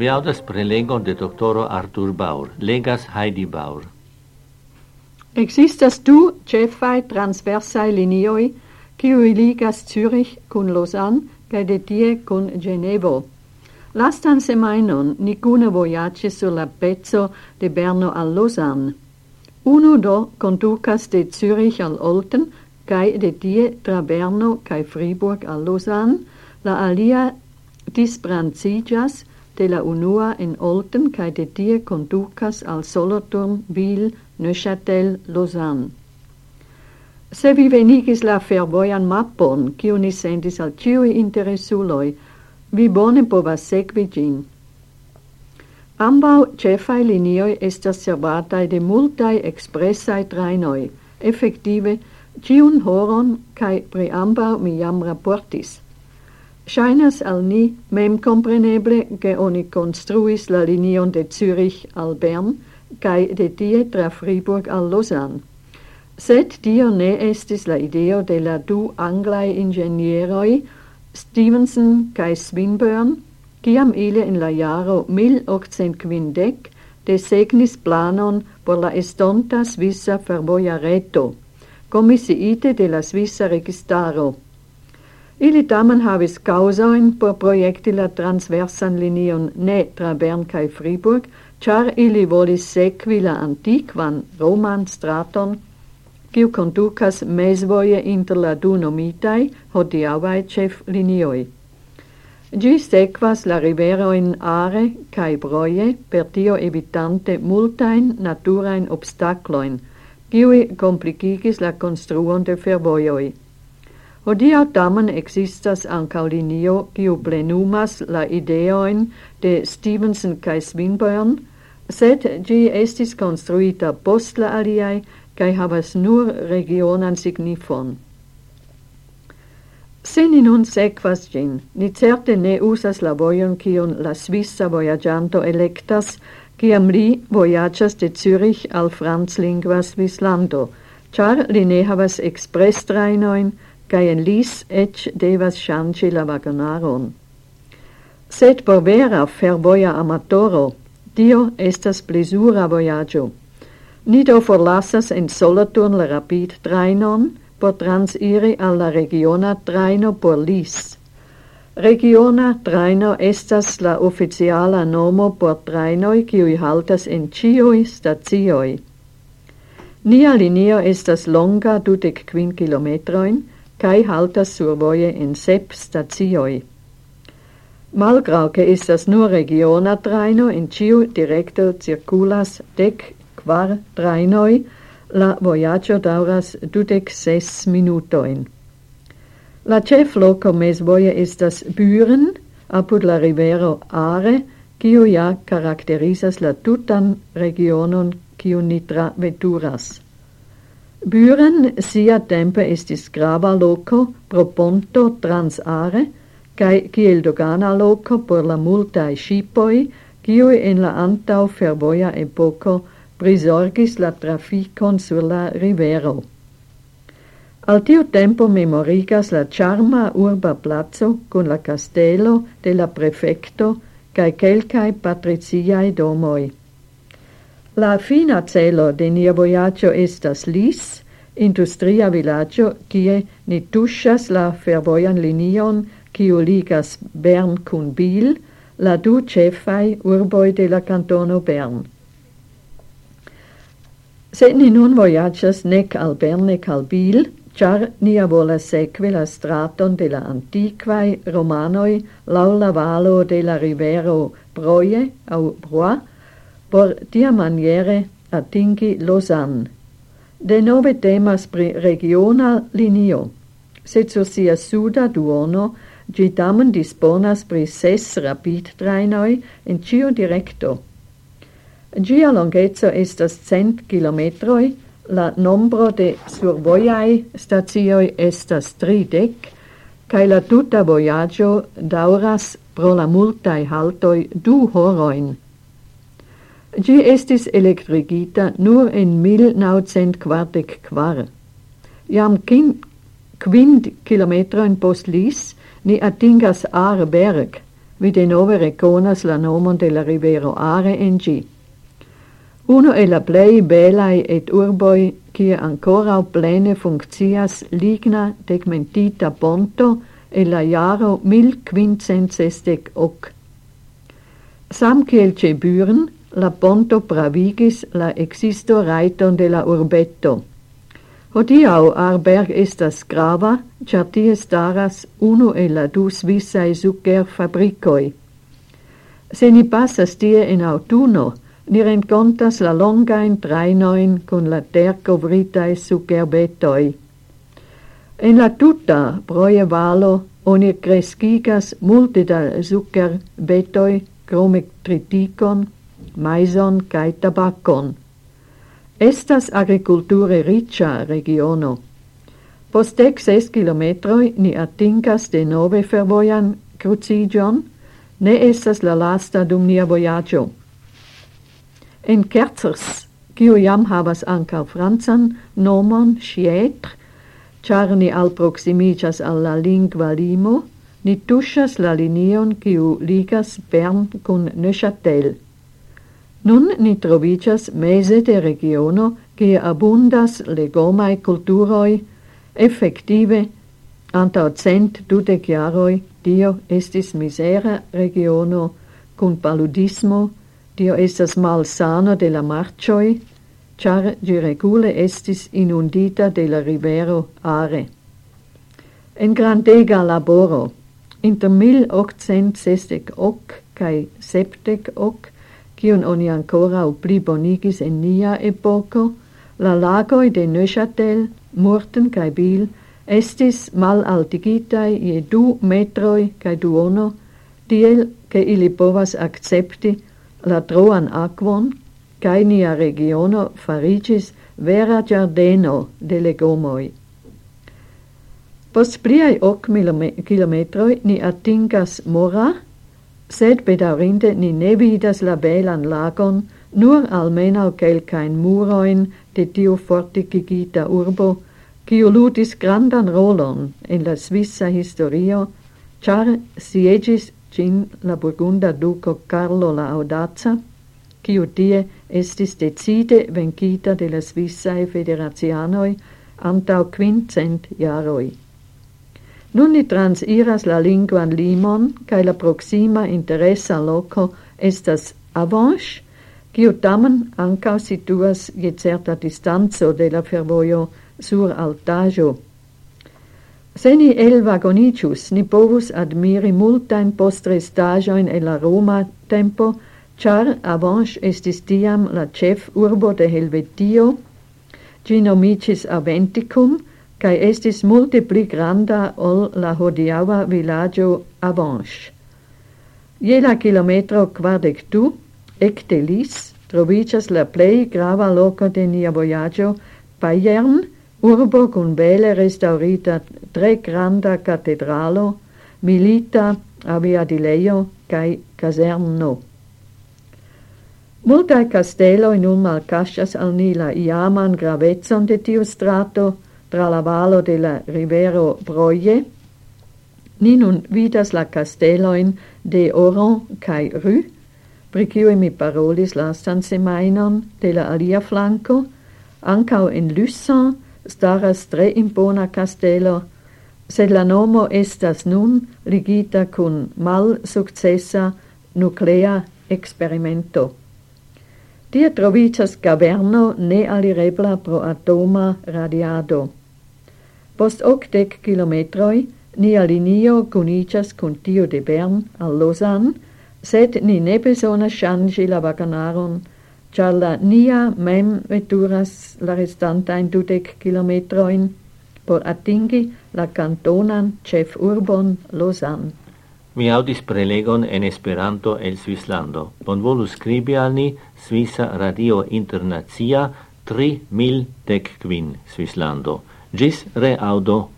aŭdas prelegon de doktoro Arthur Bauer. Legas Heidi Bauer. Existas du ĉefaj transversaj linioj, kiuj ligas Zürich kun Lausanne kaj de tie kun Genevo. Lastan semajnon ni kune vojaĝis sur la peco de Berno al Lausanne. Unu do kondukas de Zürich al Olten kaj de tie tra Berno kaj Fribourg al Lausanne, la alia disbranciĝas de la unua en Olten kaj de tie kondukas al Solothurn, Biel, Neuchâtel, Lausanne. Se vi venigis la fervojan mapon, kiu ni sendis al ĉiuj interesuloj, vi bone povas sekvi ĝin. Ambaŭ ĉefaj linioj estas servataj de multaj ekspresaj trajnoj. Efektive, ĉiun horon kaj pri ambaŭ mi jam raportis. Ŝajnas al ni memkompreneble, ke oni konstruis la linion de Zürich al Bern kaj de tie tra Fribourg al Lausanne. Sed tio ne estis la ideo de la du anglaj inĝenieroj Stevenson kaj Swinburne, kiam ili en la jaro 1850 desegnis planon por la estonta svisa fervoja reto, komisiite de la svisa registaro. Ili tamen havis kaŭzojn por projekti la transversan linion ne tra Bern kaj Fribourg, ĉar ili volis sekvi la antikvan roman straton, kiu kondukas mezvoje inter la du nomitaj hodiaŭaj ĉeflinioj. Ĝi sekvas la riverojn Are kaj Broye, per tio evitante multajn naturajn obstaklojn, kiuj komplikigis la konstruon de fervojoj. Hodiaŭ tamen ekzistas ankaŭ linio, kiu plenumas la ideojn de Stevenson kaj Swinburne, sed ĝi estis konstruita post la aliaj kaj havas nur regionan signifon. Se ni nun sekvas ĝin, ni certe ne uzas la vojon, kiun la svisa vojaĝanto elektas, kiam li vojaĝas de Zürich al franclingva Svislando, ĉar li ne havas eksprestrajnojn, kaj en Lis eĉ devas ŝanĝi la vagonaron. Sed por vera fervoja amatoro, tio estas plezura vojaĝo. Ni do forlasas en Solothurn la rapidtrajnon por transiri al la regiona trajno por Lis. Regiona trajno estas la oficiala nomo por trajnoj, kiuj haltas en ĉiuj stacioj. Nia linio estas longa 25 kilometrojn, kaj haltas survoje en 7 stacioj. Malgraŭ ke estas nur regiona trajno, en ĉiu direkto cirkulas 14 trajnoj, la vojaĝo daŭras 26 minutojn. La ĉefloko mezvoje estas Büren, apud la rivero Are, kiu ja karakterizas la tutan regionon, kiun ni traveturas. Büren sia tempe estis grava loko pro ponto trans Are, kaj kiel dogana loko por la multaj ŝipoj, kiuj en la antaŭ fervoja epoko prizorgis la trafikon sur la rivero. Al tiu tempo memorigas la ĉarma urba placo kun la kastelo de la prefekto kaj kelkaj patriciaj domoj. La fina celo de nia vojaĝo estas Lis, industria vilaĝo, kie ni tuŝas la fervojan linion, kiu ligas Bern kun Biel, la du ĉefaj urboj de la kantono Bern. Sed ni nun vojaĝas nek al Bern nek al Biel, ĉar nia volas sekvi la straton de la antikvaj romanoj laŭ la valo de la rivero Broye aŭ Broye, por tiamaniere atingi Lausanne. Denove temas pri regiona linio, sed sur sia suda duono ĝi tamen disponas pri 6 rapidtrajnoj en ĉiu direkto. Ĝia longeco estas 100 kilometroj, la nombro de survojaj stacioj estas 30, kaj la tuta vojaĝo daŭras pro la multaj haltoj 2 horojn. Ĝi estis elektrigita nur en 1944. Jam 5 kilometrojn post Lis ni atingas Aarberg, vi de nove reconas la nomon de la rivero Are en gi. Uno e la plei belai et urboi quia ancora plene funccias ligna tegmentita ponto e la jaro 1568. Sam kiel ce Büren, la ponto pravigis la existo raiton de la urbeto. Hodiau Arberg estas grava, char tie staras unu e la du svissae zucker fabricoi. Se ni passas tie in autunno, ni rencontas la longain trainoin con la tercovritae zuccherbetoi. En la tuta proie valo oni crescigas multe da zuccherbetoi crome triticon, maison cae tabacon. Estas agriculture ricia regiono. Post 6 kilometroi ni atingas de nove fervoian crucigion, ne estas la lasta dum nia voyaggio. En Kerzers, quiu jam havas ancau francan nomon Chiètre, char ni alproximigas al la lingua limo, ni tushas la linion quiu ligas Bern cun Neuchâtel. Nun ni trovigas mese de regiono quia abundas legomae culturoi, effective, antau 120 jaroi, dio estis misera regiono, cun paludismo, dio estas malsano de la marcioi, char gi regule estis inundita de la rivero Are. En grandega laboro, inter 1868 cae 78, cion oni ancora pli bonigis en nia epoco, la lagoi de Neuchâtel, Murten cae Biel estis mal altigitai je 2 metroi cae duono, tiel che ili povas accepti la troan aquon, cae nia regiono farigis vera giardeno de legomoi. Post pliai 8 kilometroi ni atingas Mora, sed bedaurinde ni ne vidas la belan lagon, nur almenau quelcain muroin de tiu forticigita urbo, quiu ludis grandan rolon en la Svissa historio, char siegis cin la Burgunda duco Carlo la Audaza, quiu tie estis decide vencita de la Svissae federatianoi antau 500 jaroi. Nun ni transiras la linguan limon, cae la proxima interessa loco estas Avanches, quiu tamen ancau situas je certa distanzo de la fervoio sur altaggio. Se ni elvagonicius, ni povus admiri multain postrestagioin e la Roma tempo, char Avanches estis tiam la chef urbo de Helvetio, gi nomicis Aventicum, cae estis multe pli granda ol la hodiaua villaggio Avanches. Je la kilometro 42, ecte lis, trovicias la plei grava loco de nia voyaggio, Payern, urbo cun bele restaurita tre granda catedralo, milita aviadileio cae caserno. Multae castelloi nun malcascias al ni la iaman gravezzon de tiu strato, tra la valo de la rivero Broye, ni nun vidas la castelloin de Oran cae Rue, pri cui mi parolis lastan semainon de la alia flanco, ancau en Luçon staras tre impona castello, sed la nomo estas nun ligita cun mal successa nuclea experimento. Tie trovicas caverno ne alirebla pro atoma radiado. Post 80 kilometroi, nia linio cunicias cun tiu de Bern al Lausanne, sed ni ne besona changi la vaganaron, char la nia mem veturas la restantain 20 kilometroin por atingi la cantonan chef urbon Lausanne. Mi audis prelegon en Esperanto el Svislando. Bonvolu scribi al ni Svissa Radio Internazia 3015 Svislando. Gis reaudo.